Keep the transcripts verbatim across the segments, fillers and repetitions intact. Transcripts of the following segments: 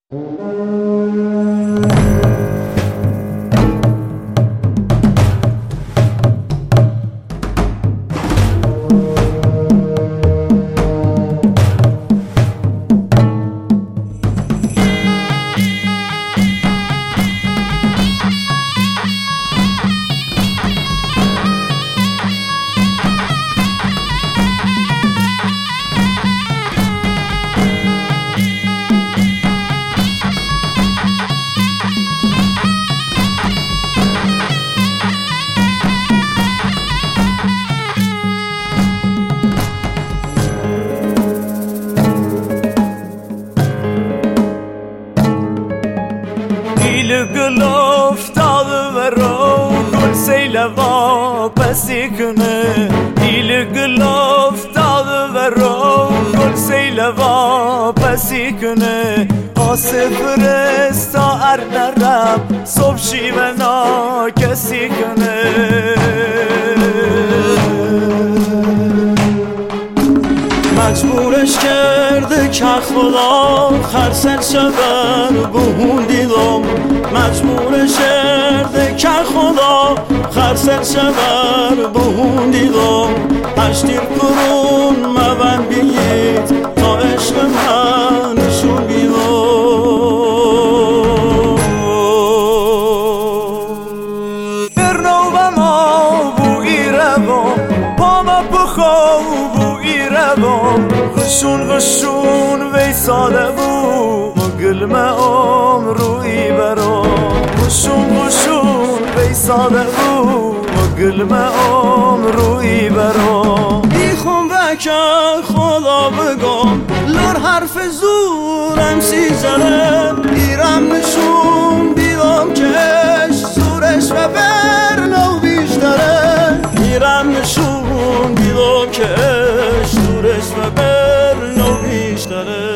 Gül oftalı ve gül seyle vapesi kını Dil gül oftalı ve gül seyle vapesi kını Asıfır esta ernerem Sobşi ve nakesi kını مجبورش کرده که خدا خرسن شبر بهون دیدم مجبورش کرده که خدا خرسن شبر بهون دیدم هشتیر کرون مبن بیید تا عشق من نشون بیدم برنو و ما بوی روام پاما بخواب غشون غشون ویساله بو گلمه عمروی برام غشون غشون ویساله بو گلمه عمروی برام بیخون وکر خدا بگم لر حرف زورم سیزنم ایرم نشون بیدم کش زورش و برنو بیشتره ایرم نشون بیدم کش زورش و برنو بیشتره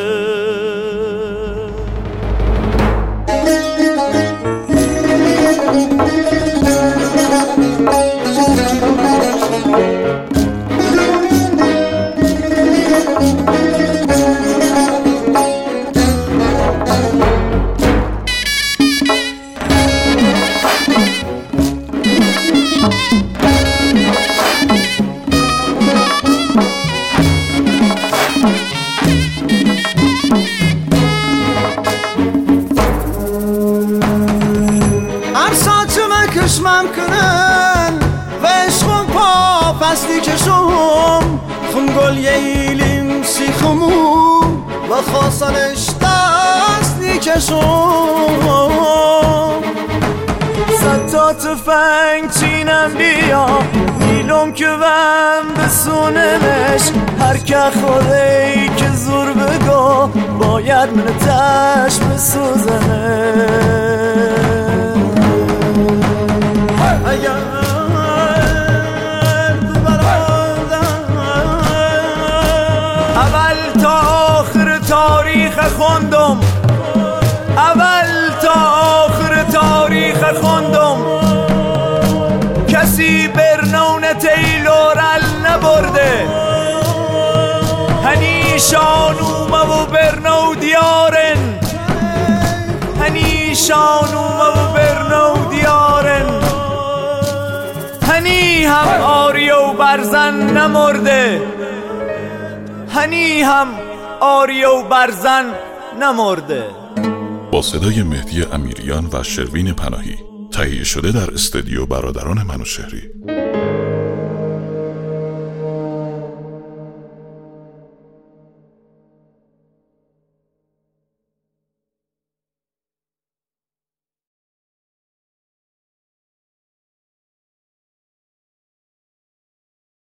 کشمم کنن و عشقم پا پستی کشم خم گل ییلیم سیخمون و خواستنش دستی کشم صد تا تفنگ چینم بیا میلم که وم بسونمش هر که خودی که زور بگو باید من تش بسوزنش اول تا آخر تاریخ خوندم اول تا آخر تاریخ خوندم کسی برنون تیلورل نبرده هنیشان اومه و برنو دیارن هنیشان اومه و برنو دیارن هنی هم آری و برزن نمرده هنی هم آری و برزن نمرده. با صدای مهدی امیریان و شروین پناهی تهیه شده در استودیو برادران منوشهری.